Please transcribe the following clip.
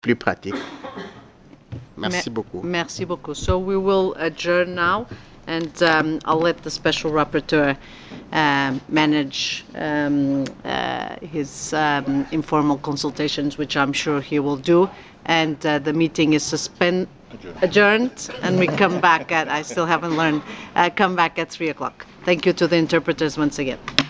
plus pratique. Merci beaucoup. Merci beaucoup. So we will adjourn now, and I'll let the special rapporteur manage his informal consultations, which I'm sure he will do. And the meeting is adjourned, and we come back at, I still haven't learned, come back at 3 o'clock. Thank you to the interpreters once again.